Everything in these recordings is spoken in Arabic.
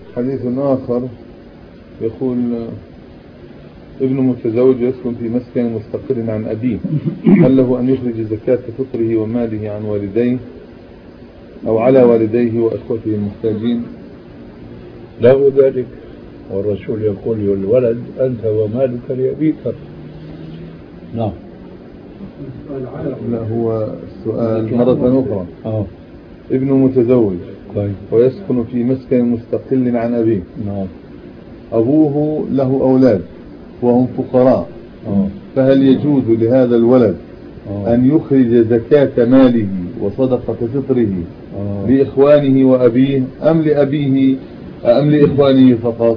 حديث آخر يقول: ابن متزوج يسكن في مسكن مستقل عن أبيه، هل له أن يخرج زكاة فطره وماله عن والديه أو على والديه وأخوته المحتاجين؟ له ذلك، والرسول يقول للولد: أنت ومالك لأبيك. نعم. لا، هو السؤال مرة أخرى. ابن متزوج ويسكن في مسكن مستقل عن أبيه. نعم. أبوه له أولاد وهم فقراء، فهل يجوز لهذا الولد أن يخرج زكاة ماله وصدقة فطره لإخوانه وأبيه أم لأبيه أم لإخوانه فقط؟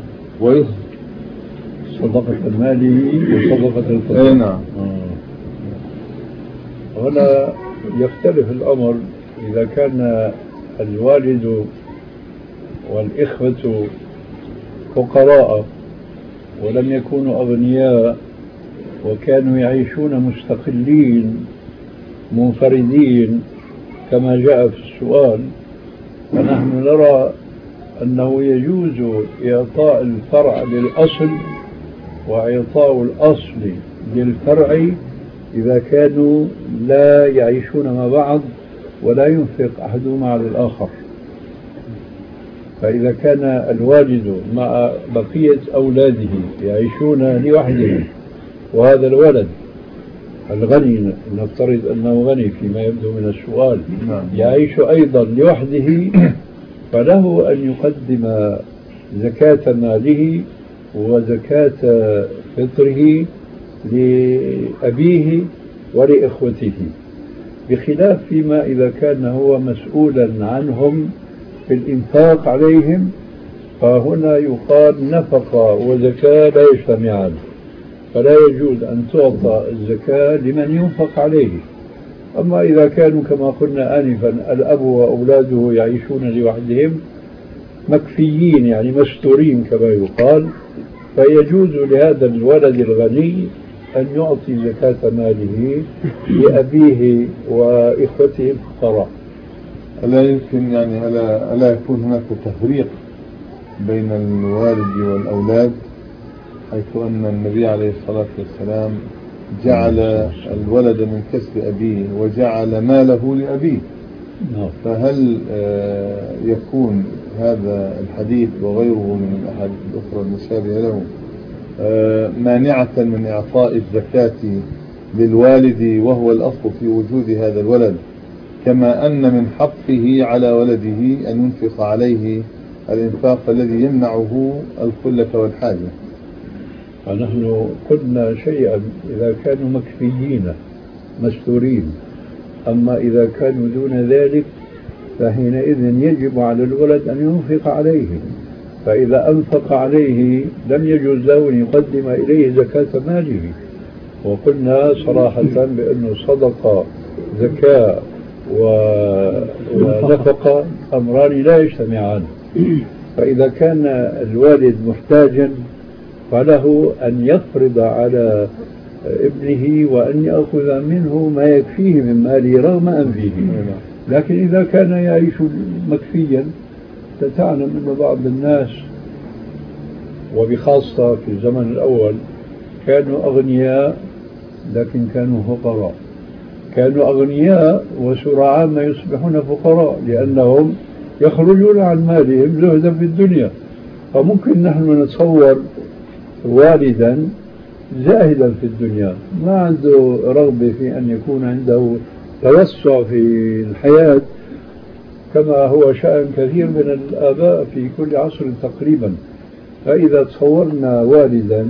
صدقة ماله وصدقة الفطر. نعم. هنا يختلف الأمر إذا كان الوالد والإخوة فقراء ولم يكونوا أغنياء وكانوا يعيشون مستقلين منفردين كما جاء في السؤال، فنحن نرى أنه يجوز إعطاء الفرع للأصل وإعطاء الأصل للفرع إذا كانوا لا يعيشون مع بعض ولا ينفق أحدهما على الآخر. فإذا كان الوالد مع بقية أولاده يعيشون لوحدهم، وهذا الولد الغني نفترض أنه غني فيما يبدو من السؤال يعيش أيضا لوحده، فله أن يقدم زكاة ماله وزكاة فطره لأبيه ولإخوته، بخلاف فيما إذا كان هو مسؤولا عنهم في الإنفاق عليهم، فهنا يقال نفقة وزكاة لا يجتمعان، فلا يجوز أن تعطى الزكاة لمن ينفق عليه. أما إذا كانوا كما قلنا آنفا الأب وأولاده يعيشون لوحدهم مكفيين يعني مستورين كما يقال، فيجوز لهذا الولد الغني أن يعطي زكاة ماله لأبيه وإخوته الفقراء. ألا يمكن يعني ألا يكون هناك تفريق بين الوالد والأولاد، حيث أن النبي عليه الصلاة والسلام جعل الولد من كسب أبيه وجعل ماله لأبيه، فهل يكون هذا الحديث وغيره من الأحاديث الأخرى المشابهة له مانعة من إعطاء الزكاة للوالد وهو الأصل في وجود هذا الولد، كما أن من حقه على ولده أن ينفق عليه الإنفاق الذي يمنعه الخلة والحاجة؟ فنحن قلنا شيئا إذا كانوا مكفيين مستورين، أما إذا كانوا دون ذلك فحينئذ يجب على الولد أن ينفق عليه، فإذا أنفق عليه لم يجوز له أن يقدم إليه زكاة ماله. وقلنا صراحة بأنه صدقة زكاة ونفقة أمران لا يجتمعان، فإذا كان الوالد محتاجا فله أن يفرض على ابنه وأن يأخذ منه ما يكفيه من ماله رغم أنفه. لكن إذا كان يعيش مكفيا، تعلم أن بعض الناس وبخاصة في الزمن الأول كانوا أغنياء لكن كانوا فقراء، كانوا أغنياء وسرعان ما يصبحون فقراء لأنهم يخرجون عن مالهم زهدا في الدنيا. فممكن نحن نتصور والدا زاهدا في الدنيا ما عنده رغبة في أن يكون عنده توسع في الحياة كما هو شأن كثير من الآباء في كل عصر تقريبا. فإذا تصورنا والدا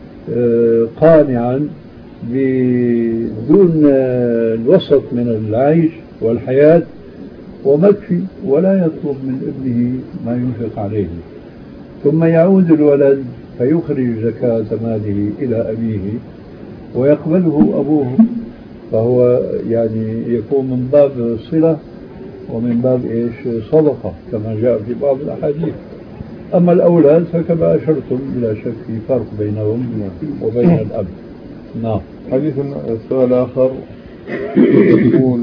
قانعا بدون الوسط من العيش والحياة ومكفي ولا يطلب من ابنه ما ينفق عليه، ثم يعود الولد فيخرج زكاة ماله إلى أبيه ويقبله أبوه، فهو يعني يكون من باب صلة ومن باب صدقة كما جاء في بعض الأحاديث. أما الأولاد فكما أشرتم بلا شك في فرق بينهم وبين الأب. نعم. حديث السؤال آخر يقول: